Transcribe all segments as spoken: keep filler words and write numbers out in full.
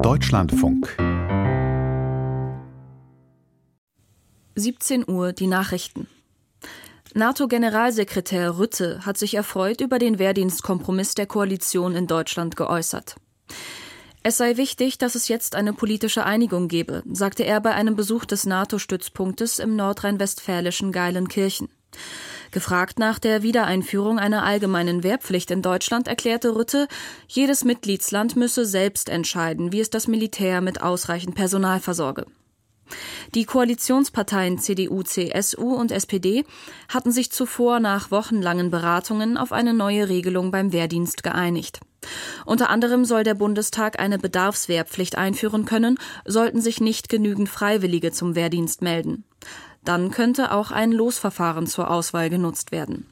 Deutschlandfunk. siebzehn Uhr, die Nachrichten. NATO-Generalsekretär Rutte hat sich erfreut über den Wehrdienstkompromiss der Koalition in Deutschland geäußert. Es sei wichtig, dass es jetzt eine politische Einigung gebe, sagte er bei einem Besuch des NATO-Stützpunktes im nordrhein-westfälischen Geilenkirchen. Gefragt nach der Wiedereinführung einer allgemeinen Wehrpflicht in Deutschland erklärte Rutte, jedes Mitgliedsland müsse selbst entscheiden, wie es das Militär mit ausreichend Personal versorge. Die Koalitionsparteien C D U, C S U und S P D hatten sich zuvor nach wochenlangen Beratungen auf eine neue Regelung beim Wehrdienst geeinigt. Unter anderem soll der Bundestag eine Bedarfswehrpflicht einführen können, sollten sich nicht genügend Freiwillige zum Wehrdienst melden. Dann könnte auch ein Losverfahren zur Auswahl genutzt werden.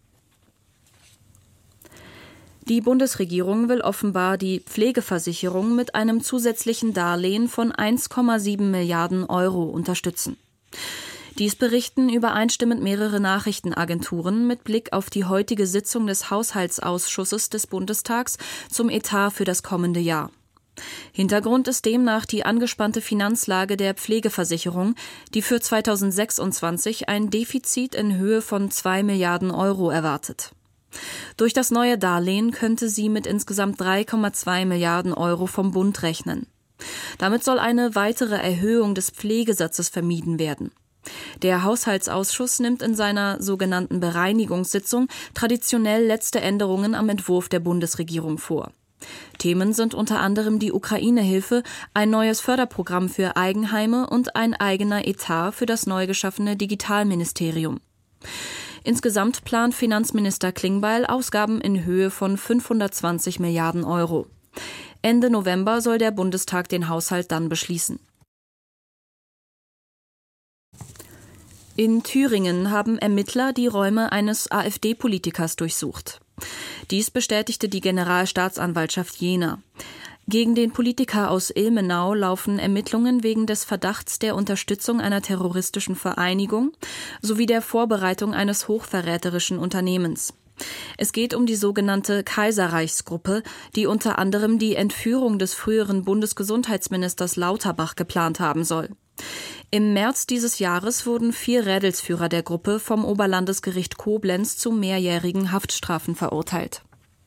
Die Bundesregierung will offenbar die Pflegeversicherung mit einem zusätzlichen Darlehen von eins Komma sieben Milliarden Euro unterstützen. Dies berichten übereinstimmend mehrere Nachrichtenagenturen mit Blick auf die heutige Sitzung des Haushaltsausschusses des Bundestags zum Etat für das kommende Jahr. Hintergrund ist demnach die angespannte Finanzlage der Pflegeversicherung, die für zweitausendsechsundzwanzig ein Defizit in Höhe von zwei Milliarden Euro erwartet. Durch das neue Darlehen könnte sie mit insgesamt drei Komma zwei Milliarden Euro vom Bund rechnen. Damit soll eine weitere Erhöhung des Pflegesatzes vermieden werden. Der Haushaltsausschuss nimmt in seiner sogenannten Bereinigungssitzung traditionell letzte Änderungen am Entwurf der Bundesregierung vor. Themen sind unter anderem die Ukraine-Hilfe, ein neues Förderprogramm für Eigenheime und ein eigener Etat für das neu geschaffene Digitalministerium. Insgesamt plant Finanzminister Klingbeil Ausgaben in Höhe von fünfhundertzwanzig Milliarden Euro. Ende November soll der Bundestag den Haushalt dann beschließen. In Thüringen haben Ermittler die Räume eines AfD-Politikers durchsucht. Dies bestätigte die Generalstaatsanwaltschaft Jena. Gegen den Politiker aus Ilmenau laufen Ermittlungen wegen des Verdachts der Unterstützung einer terroristischen Vereinigung sowie der Vorbereitung eines hochverräterischen Unternehmens. Es geht um die sogenannte Kaiserreichsgruppe, die unter anderem die Entführung des früheren Bundesgesundheitsministers Lauterbach geplant haben soll. Im März dieses Jahres wurden vier Rädelsführer der Gruppe vom Oberlandesgericht Koblenz zu mehrjährigen Haftstrafen verurteilt.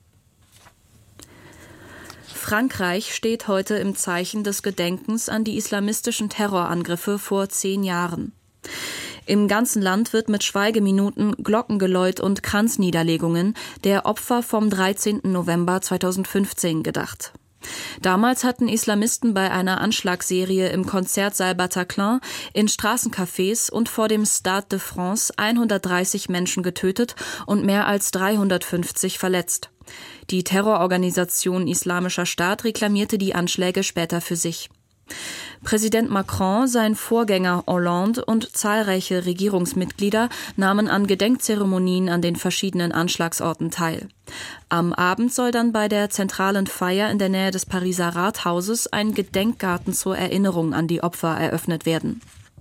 Frankreich steht heute im Zeichen des Gedenkens an die islamistischen Terrorangriffe vor zehn Jahren. Im ganzen Land wird mit Schweigeminuten, Glockengeläut und Kranzniederlegungen der Opfer vom dreizehnten November zweitausendfünfzehn gedacht. Damals hatten Islamisten bei einer Anschlagsserie im Konzertsaal Bataclan, in Straßencafés und vor dem Stade de France hundertdreißig Menschen getötet und mehr als dreihundertfünfzig verletzt. Die Terrororganisation Islamischer Staat reklamierte die Anschläge später für sich. Präsident Macron, sein Vorgänger Hollande und zahlreiche Regierungsmitglieder nahmen an Gedenkzeremonien an den verschiedenen Anschlagsorten teil. Am Abend soll dann bei der zentralen Feier in der Nähe des Pariser Rathauses ein Gedenkgarten zur Erinnerung an die Opfer eröffnet werden.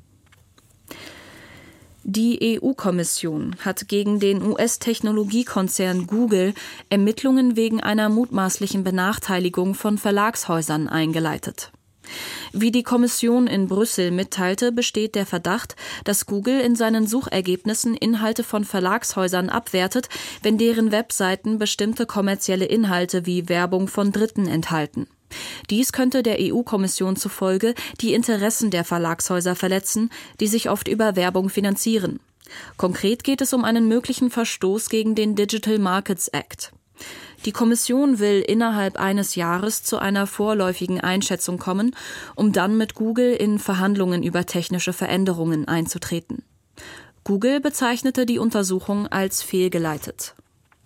Die E U-Kommission hat gegen den U S-Technologiekonzern Google Ermittlungen wegen einer mutmaßlichen Benachteiligung von Verlagshäusern eingeleitet. Wie die Kommission in Brüssel mitteilte, besteht der Verdacht, dass Google in seinen Suchergebnissen Inhalte von Verlagshäusern abwertet, wenn deren Webseiten bestimmte kommerzielle Inhalte wie Werbung von Dritten enthalten. Dies könnte der E U-Kommission zufolge die Interessen der Verlagshäuser verletzen, die sich oft über Werbung finanzieren. Konkret geht es um einen möglichen Verstoß gegen den Digital Markets Act. Die Kommission will innerhalb eines Jahres zu einer vorläufigen Einschätzung kommen, um dann mit Google in Verhandlungen über technische Veränderungen einzutreten. Google bezeichnete die Untersuchung als fehlgeleitet.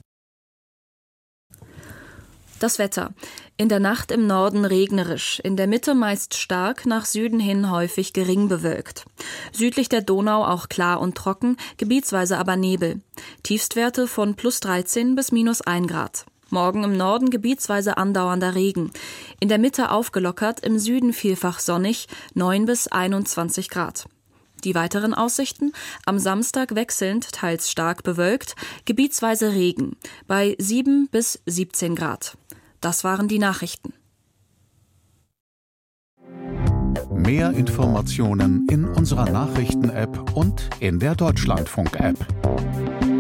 Das Wetter. In der Nacht im Norden regnerisch, in der Mitte meist stark, nach Süden hin häufig gering bewölkt. Südlich der Donau auch klar und trocken, gebietsweise aber Nebel. Tiefstwerte von plus dreizehn bis minus ein Grad. Morgen im Norden gebietsweise andauernder Regen. In der Mitte aufgelockert, im Süden vielfach sonnig, neun bis einundzwanzig Grad. Die weiteren Aussichten: am Samstag wechselnd, teils stark bewölkt, gebietsweise Regen, bei sieben bis siebzehn Grad. Das waren die Nachrichten. Mehr Informationen in unserer Nachrichten-App und in der Deutschlandfunk-App.